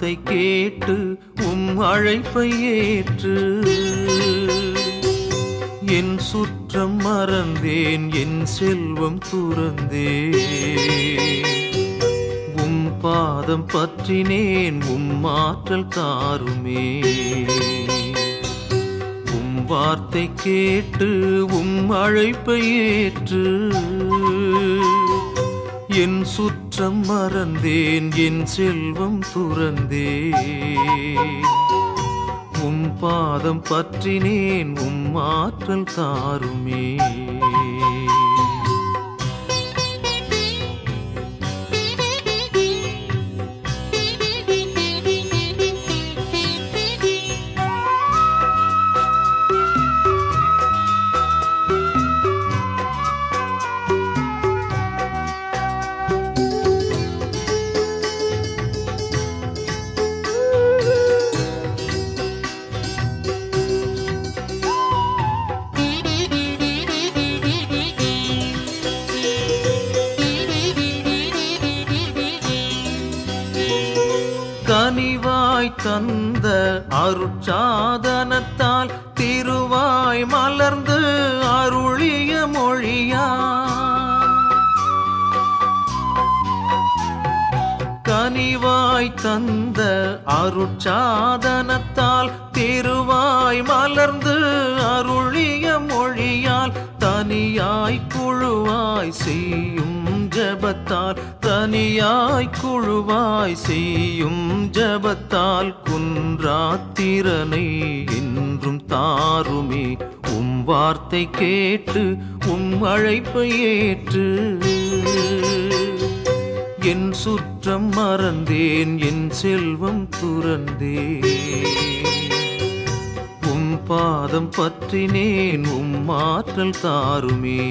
வார்த்தை கேட்டு உம் அழைப்பை ஏற்று என் சுற்றம் மறந்தேன், என் செல்வம் துறந்தேன். உம் பாதம் பற்றினேன், உம் ஆற்றல் தாருமே. உம் வார்த்தை கேட்டு உம் அழைப்பை ஏற்று என் சுற்றம் மறந்தேன், என் செல்வம் துறந்தேன். உம் பாதம் பற்றினேன், உம் ஆற்றல் தாருமே. கனிவாய் தந்த அருட்சாதனத்தால் திருவாய் மலர்ந்து அருளிய மொழியா, கனிவாய் தந்த அருட்சாதனத்தால் திருவாய் மலர்ந்து அருளிய மொழியால் தனியாய் குழுவாய் செய்யும் ஜபத்தால், தனியாய் குழுவாய் செய்யும் ஜபத்தால் குன்றாத்திரனை என்றும் தாருமே. உம் வார்த்தை கேட்டு உம் அழைப்பை ஏற்று என் சுற்றம் மறந்தேன், என் செல்வம் துறந்தேன். உம் பாதம் பற்றினேன், உம் ஆற்றல் தாருமே.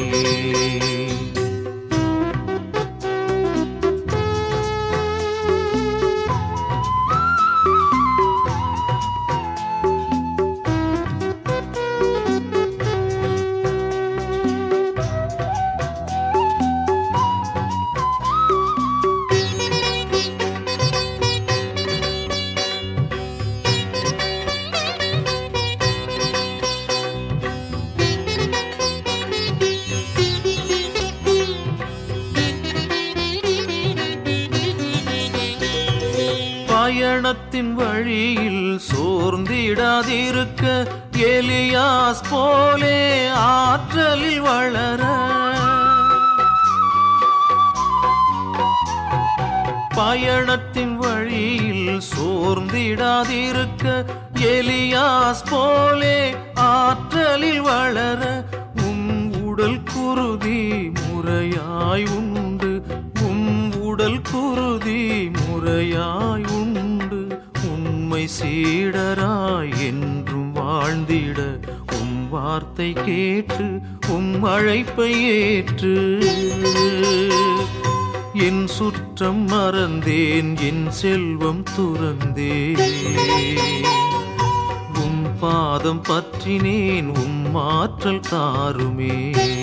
பயணத்தின் வழியில் சோர்ந்திடாதிருக்க எலியாஸ் போலே ஆற்றலில் வளர, பயணத்தின் வழியில் சோர்ந்திடாதிருக்க எலியாஸ் போலே ஆற்றலில் வளர உம் உடல் குருதி முறையாய் உண்டு, உம் உடல் குருதி முறையாய் உண்டு உண்மை சீடராய் என்றும் வாழ்ந்திட உம் வார்த்தை கேட்டு உம் அழைப்பை ஏற்று என் சுற்றம் மறந்தேன், என் செல்வம் துறந்தேன். உம் பாதம் பற்றினேன், உம் ஆற்றல் தாருமே.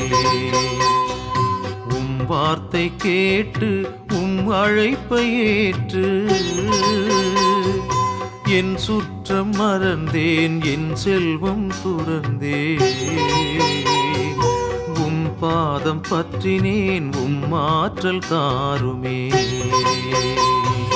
உம் வார்த்தை கேட்டு உம் அழைப்பை ஏற்று என் சுற்றம் மறந்தேன், என் செல்வம் துறந்தேன். உம் பாதம் பற்றினேன், உம் ஆற்றல் தாருமே.